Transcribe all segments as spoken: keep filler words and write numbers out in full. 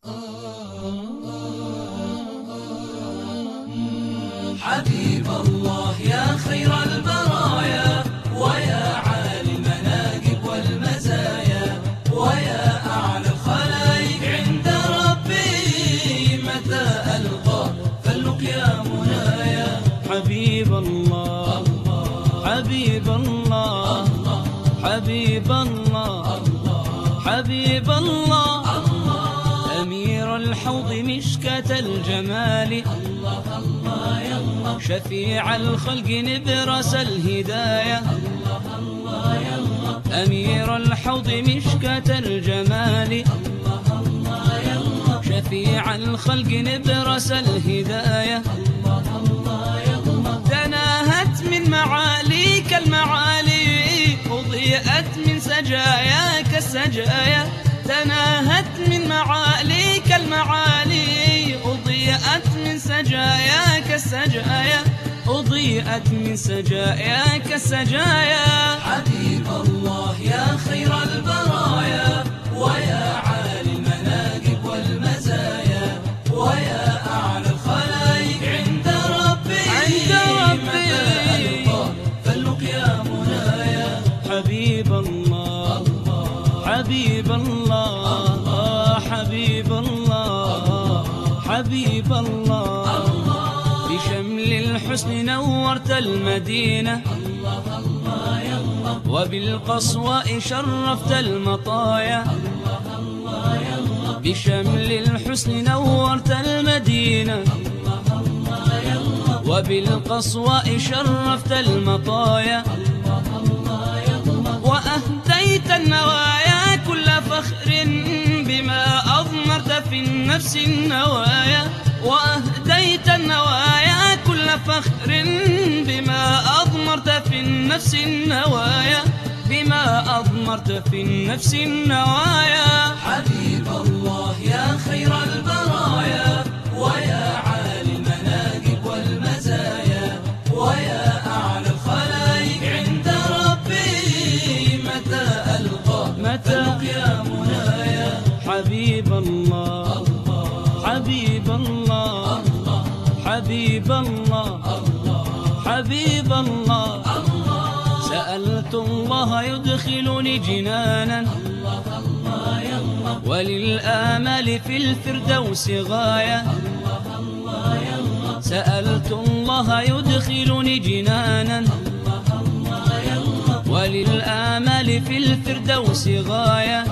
حبيب الله يا خير البرايا، ويا عالي المناقب والمزايا، ويا أعلى الخلائق عند ربي، متى ألقى فاللقيا منايا. حبيب الله حبيب الله حبيب الله حبيب الله أمير الحوض مشكاة الجمال، شفيع الخلق نبرس الهداية. أمير الحوض مشكاة الجمال، شفيع الخلق نبرس الهداية. تناهت من معاليك المعالي، أضيئت من سجاياك السجايا. تناهت من معاليك المعالي، أضيئت من سجاياك السجايا. أضيئت من سجاياك السجايا. حبيب الله يا خير البرايا، ويا عالي المناقب والمزايا، ويا أعلى الخلائق عند ربي، عند ربي فاللقيا منايا. حبيب الله حبيب الله حبيب الله حبيب الله بشمل الحسن نورت المدينة، وبالقصواء شرفت المطايا. بشمل الحسن نورت المدينة، وبالقصواء شرفت المطايا. وأهديت النوايا كل فخر، بما أضمرت في النفس النوايا. وأهديت النوايا كل فخر، بما أضمرت في النفس النوايا. بما أضمرت في النفس النوايا. حبيب الله يا خير البرايا، ويا عالي المناقب والمزايا، ويا أعلى الخلائق عند ربي، متى ألقى فاللقيا منايا. حبيب الله حبيب الله حبيب الله حبيب الله سألت الله يدخلني جنانا، وللآمال في الفردوس غاية. سألت الله يدخلني جنانا، وللآمال في الفردوس غاية.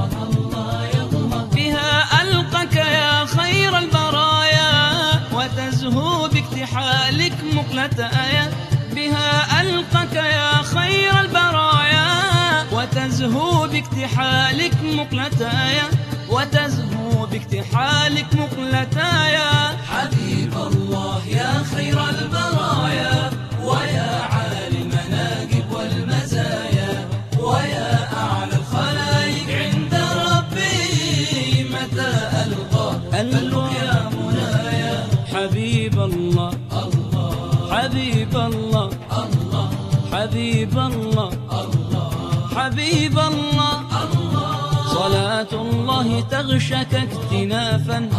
بها ألقاك يا خير البرايا، وتزهو باكتحالك مقلتايا. بها ألقاك يا خير البرايا، وتزهو باكتحالك مقلتايا. وتزهو باكتحالك مقلتايا. حبيب الله يا خير البرايا، ويا عالي المناقب والمزايا، ويا أعلى الخلائق عند ربي، متى ألقى فاللقيا منايا. حبيب الله حبيب الله حبيب الله حبيب الله صلاة الله تغشك اكتنافا،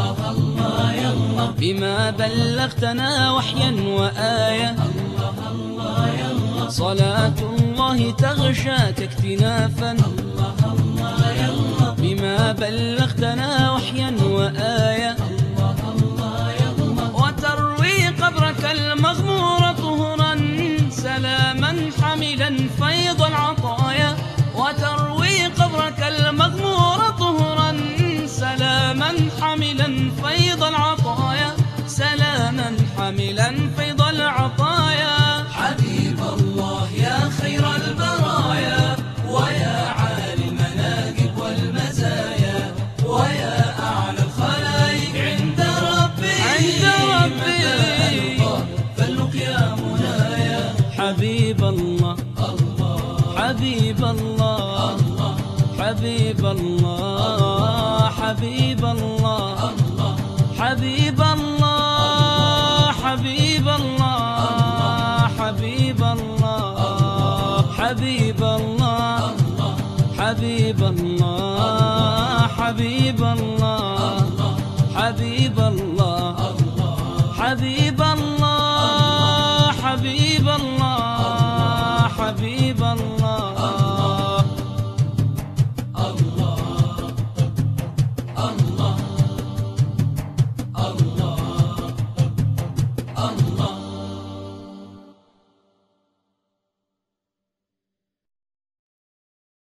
بما بلغتنا وحيا وآية. صلاة الله تغشاك اكتنافا، بما بلغتنا وحيا وآية. وتروي قبرك المغمور طهرا، سلاما حملا فيض العطايا. وتروي قبرك المغمور طهرا، سلاما حملا فيض العطايا. سلاما حملا فيض العطايا. حبيب الله يا خير البرايا، ويا عالي المناقب والمزايا، ويا أعلى الخلائق عند ربي، عند ربي فاللقيا منايا. حبيب الله حبيب الله حبيب الله حبيب الله حبيب الله حبيب الله حبيب الله حبيب الله حبيب الله حبيب الله حبيب الله حبيب الله حبيب الله حبيب الله الله